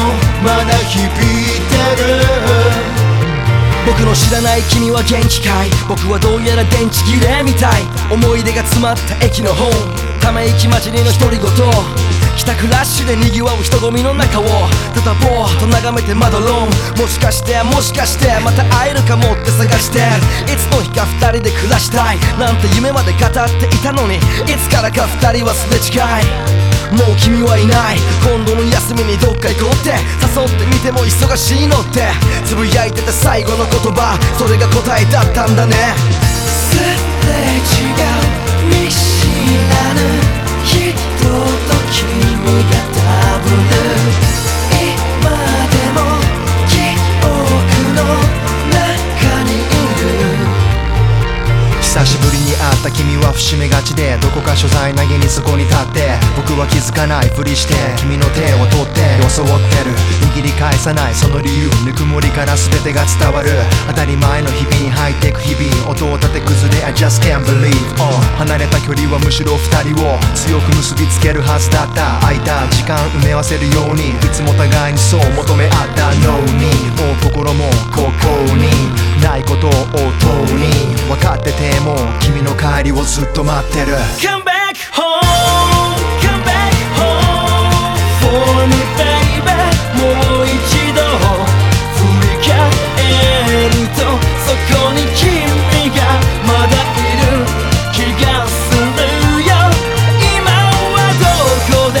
もまだ響いてる。 僕の知らない君は元気かい。僕はどうやら電池切れみたい。思い出が詰まった駅のホーム、ため息混じりの独り言。帰宅ラッシュで賑わう人混みの中をただぼーっと眺めて窓ローン。もしかしてまた会えるかもって探して、いつの日か二人で暮らしたいなんて夢まで語っていたのに、いつからか二人はすれ違い。もう君はいない、今度の休みにどっか行こうって誘ってみても忙しいのってつぶやいてた最後の言葉、それが答えだったんだね。 すれ違う見知らぬ人と君がダブル、今でも記憶の中にいる。 久しぶりに会った君は伏し目がちで、どこか所在投げにそこに立って、僕は気づかないふりして君の手を取って装ってる。握り返さないその理由、ぬくもりから全てが伝わる。当たり前の日々に入ってく日々、音を立て崩れ I just can't believe、離れた距離はむしろ二人を強く結びつけるはずだった。空いた時間埋め合わせるように、いつも互いにそう求め合ったのに、もう心もここにないことを音に分かってても君の帰りをずっと待ってる。 Come back home, come back home for me baby。 もう一度振り返るとそこに君がまだいる気がするよ。今はどこで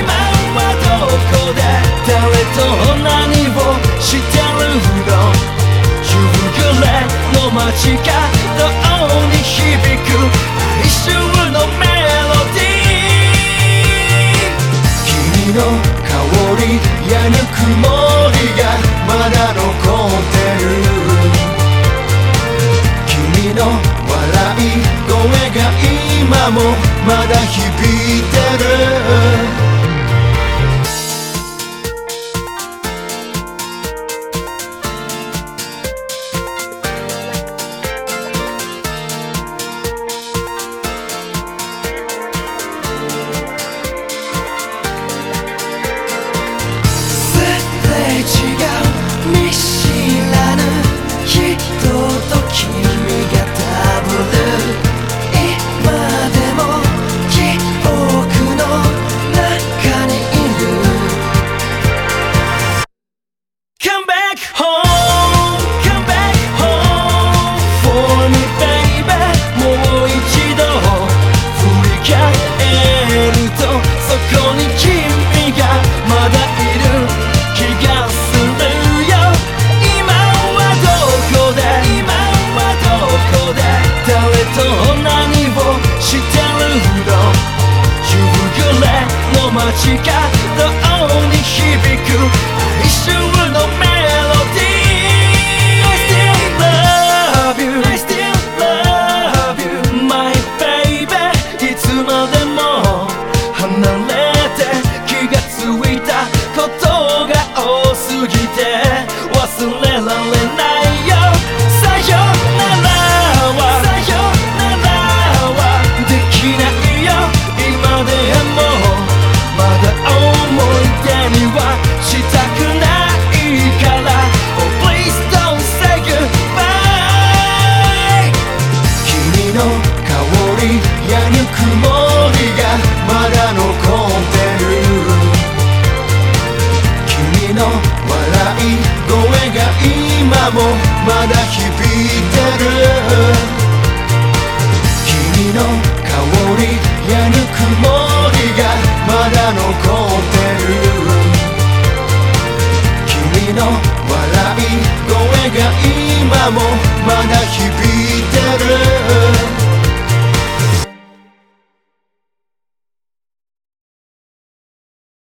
誰と何をしてるの。夕暮れの街角に響く哀愁のメロディー。君の香りやぬくもりがまだ残ってる。君の笑い声が今もまだ響いてる。見知らぬ人と君がダブル、今でも記憶の中にいる。 Come back home, come back home for me baby。 もう一度振り返るとそこに君がまだいる気がする。誰と何をしてるの。夕暮れの街角に響く哀愁のメロディー。 I still love you, I still love you my baby。 いつまでも離れて気がついたことが多すぎて忘れられないよ。さよなら今もまだ響いてる。